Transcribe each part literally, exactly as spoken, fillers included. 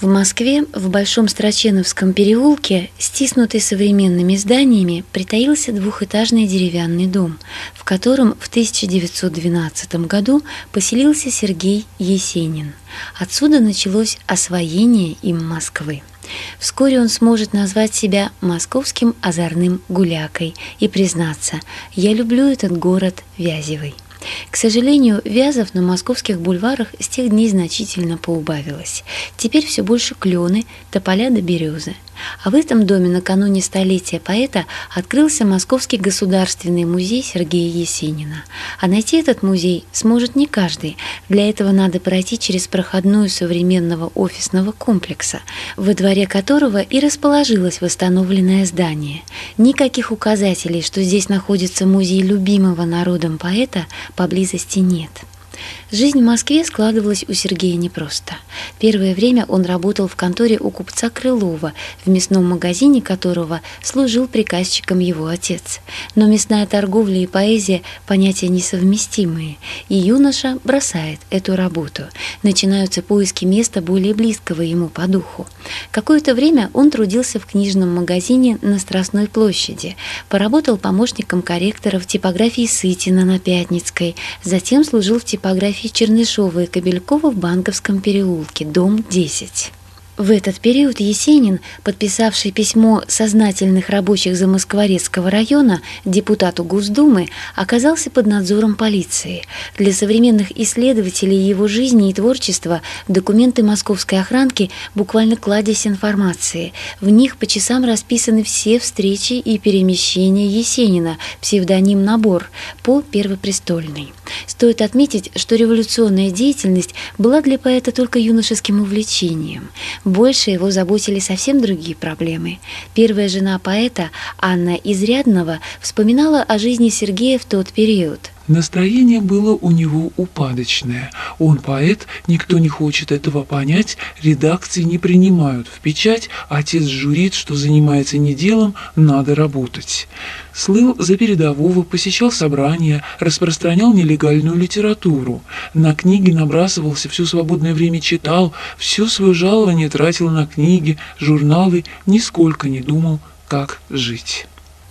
В Москве, в Большом Страченовском переулке, стиснутый современными зданиями, притаился двухэтажный деревянный дом, в котором в тысяча девятьсот двенадцатом году поселился Сергей Есенин. Отсюда началось освоение им Москвы. Вскоре он сможет назвать себя московским озорным гулякой и признаться: «Я люблю этот город Вязевый». К сожалению, вязов на московских бульварах с тех дней значительно поубавилось. Теперь все больше клены, тополя да березы. А в этом доме накануне столетия поэта открылся Московский государственный музей Сергея Есенина. А найти этот музей сможет не каждый. Для этого надо пройти через проходную современного офисного комплекса, во дворе которого и расположилось восстановленное здание. Никаких указателей, что здесь находится музей любимого народом поэта, поблизости нет. Жизнь в Москве складывалась у Сергея непросто. Первое время он работал в конторе у купца Крылова, в мясном магазине которого служил приказчиком его отец. Но мясная торговля и поэзия – понятия несовместимые, и юноша бросает эту работу. Начинаются поиски места более близкого ему по духу. Какое-то время он трудился в книжном магазине на Страстной площади, поработал помощником корректора в типографии Сытина на Пятницкой, затем служил в типографии Чернышова и Кобелькова в Банковском переулке, дом десять. В этот период Есенин, подписавший письмо сознательных рабочих Замоскворецкого района депутату Госдумы, оказался под надзором полиции. Для современных исследователей его жизни и творчества документы московской охранки буквально кладезь информации. В них по часам расписаны все встречи и перемещения Есенина, псевдоним «Набор», по Первопрестольной. Стоит отметить, что революционная деятельность была для поэта только юношеским увлечением. Больше его заботили совсем другие проблемы. Первая жена поэта, Анна Изрядного, вспоминала о жизни Сергея в тот период. Настроение было у него упадочное. Он поэт, никто не хочет этого понять, редакции не принимают в печать, отец журит, что занимается не делом, надо работать. Слыл за передового, посещал собрания, распространял нелегальную литературу. На книги набрасывался, все свободное время читал, все свое жалование тратил на книги, журналы, нисколько не думал, как жить.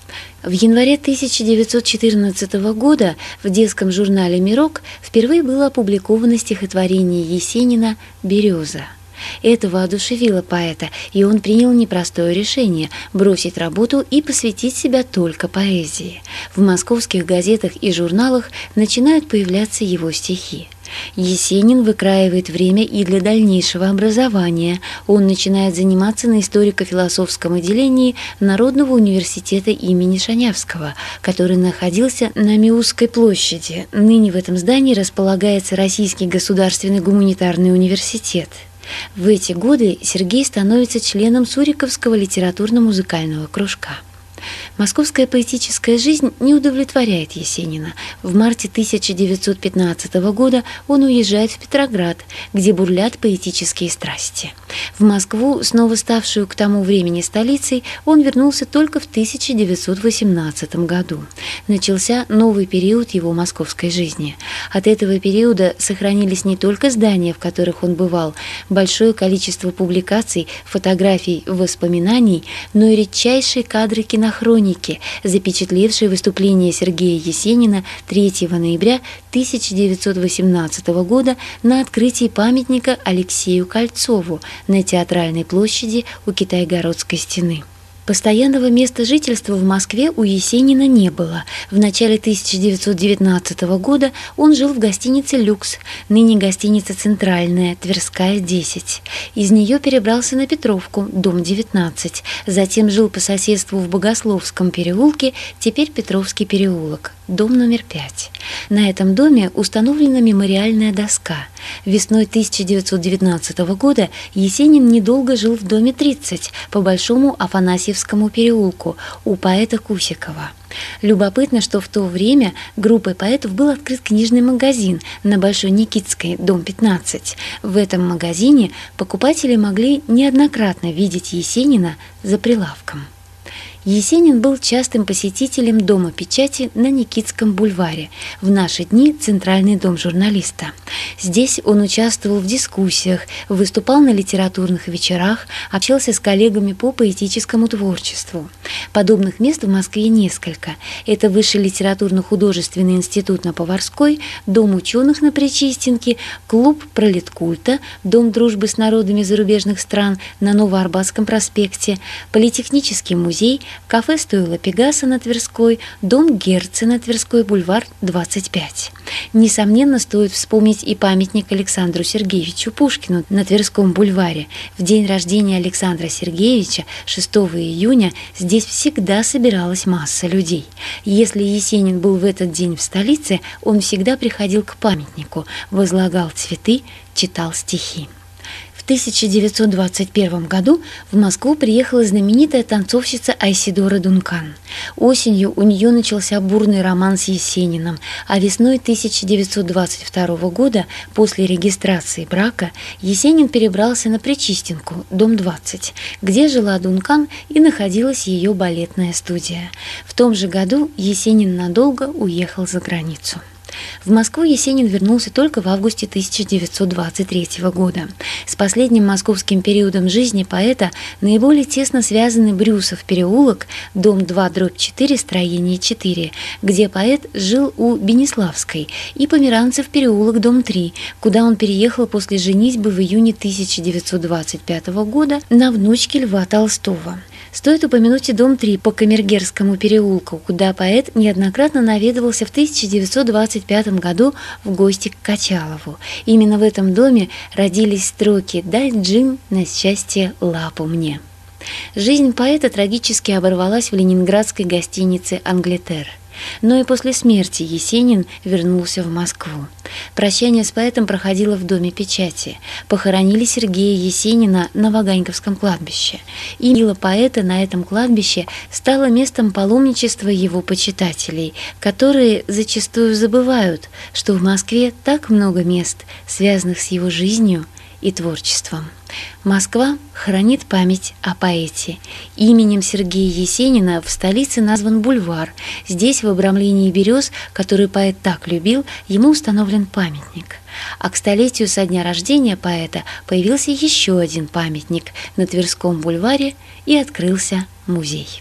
В январе тысяча девятьсот четырнадцатого года в детском журнале «Мирок» впервые было опубликовано стихотворение Есенина «Береза». Это воодушевило поэта, и он принял непростое решение – бросить работу и посвятить себя только поэзии. В московских газетах и журналах начинают появляться его стихи. Есенин выкраивает время и для дальнейшего образования. Он начинает заниматься на историко-философском отделении Народного университета имени Шанявского, который находился на Миусской площади. Ныне в этом здании располагается Российский государственный гуманитарный университет. В эти годы Сергей становится членом Суриковского литературно-музыкального кружка. Московская поэтическая жизнь не удовлетворяет Есенина. В марте тысяча девятьсот пятнадцатого года он уезжает в Петроград, где бурлят поэтические страсти. В Москву, снова ставшую к тому времени столицей, он вернулся только в тысяча девятьсот восемнадцатом году. Начался новый период его московской жизни. От этого периода сохранились не только здания, в которых он бывал, большое количество публикаций, фотографий, воспоминаний, но и редчайшие кадры кинохроники, запечатлевшие выступление Сергея Есенина третьего ноября тысяча девятьсот восемнадцатого года на открытии памятника Алексею Кольцову на Театральной площади у Китайгородской стены. Постоянного места жительства в Москве у Есенина не было. В начале тысяча девятьсот девятнадцатого года он жил в гостинице «Люкс», ныне гостиница «Центральная», Тверская, десять. Из нее перебрался на Петровку, дом девятнадцать. Затем жил по соседству в Богословском переулке, теперь Петровский переулок, дом номер пять. На этом доме установлена мемориальная доска. Весной тысяча девятьсот девятнадцатого года Есенин недолго жил в доме тридцать по Большому Афанасьевскому переулку у поэта Кусикова. Любопытно, что в то время группой поэтов был открыт книжный магазин на Большой Никитской, дом пятнадцать. В этом магазине покупатели могли неоднократно видеть Есенина за прилавком. Есенин был частым посетителем Дома печати на Никитском бульваре, в наши дни Центральный дом журналиста. Здесь он участвовал в дискуссиях, выступал на литературных вечерах, общался с коллегами по поэтическому творчеству. Подобных мест в Москве несколько. Это Высший литературно-художественный институт на Поварской, Дом ученых на Причистенке, клуб пролеткульта, Дом дружбы с народами зарубежных стран на Новоарбатском проспекте, Политехнический музей, кафе «Стоило Пегаса» на Тверской, дом Герца на Тверской, бульвар двадцать пять. Несомненно, стоит вспомнить и памятник Александру Сергеевичу Пушкину на Тверском бульваре. В день рождения Александра Сергеевича, шестого июня, здесь всегда собиралась масса людей. Если Есенин был в этот день в столице, он всегда приходил к памятнику, возлагал цветы, читал стихи. В тысяча девятьсот двадцать первом году в Москву приехала знаменитая танцовщица Айседора Дункан. Осенью у нее начался бурный роман с Есениным, а весной тысяча девятьсот двадцать второго года, после регистрации брака, Есенин перебрался на Причистенку, дом двадцать, где жила Дункан и находилась ее балетная студия. В том же году Есенин надолго уехал за границу. В Москву Есенин вернулся только в августе тысяча девятьсот двадцать третьего года. С последним московским периодом жизни поэта наиболее тесно связаны Брюсов переулок, дом два дробь четыре, строение четыре, где поэт жил у Бениславской, и Померанцев переулок, дом три, куда он переехал после женитьбы в июне тысяча девятьсот двадцать пятого года на внучке Льва Толстого. Стоит упомянуть и дом три по Камергерскому переулку, куда поэт неоднократно наведывался в тысяча девятьсот двадцать пятом году в гости к Качалову. Именно в этом доме родились строки «Дай, Джим, на счастье лапу мне». Жизнь поэта трагически оборвалась в ленинградской гостинице «Англетер». Но и после смерти Есенин вернулся в Москву. Прощание с поэтом проходило в Доме печати. Похоронили Сергея Есенина на Ваганьковском кладбище. И могила поэта на этом кладбище стала местом паломничества его почитателей, которые зачастую забывают, что в Москве так много мест, связанных с его жизнью и творчеством. Москва хранит память о поэте. Именем Сергея Есенина в столице назван бульвар. Здесь, в обрамлении берез, который поэт так любил, ему установлен памятник. А к столетию со дня рождения поэта появился еще один памятник на Тверском бульваре и открылся музей.